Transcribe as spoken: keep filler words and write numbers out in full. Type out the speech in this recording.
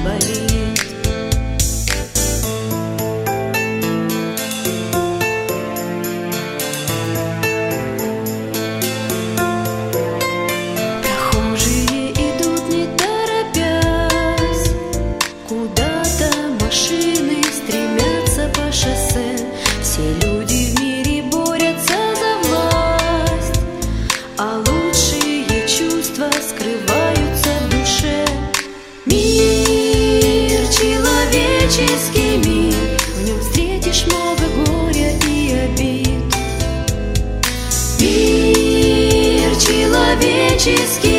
болеть. Прохожие идут не торопясь, куда-то машины стремятся по шоссе. Все люди в мире борются за власть, а лучшие чувства скрываются в душе. Мир, человеческий мир, в нем встретишь много горя и обид. Мир, человеческий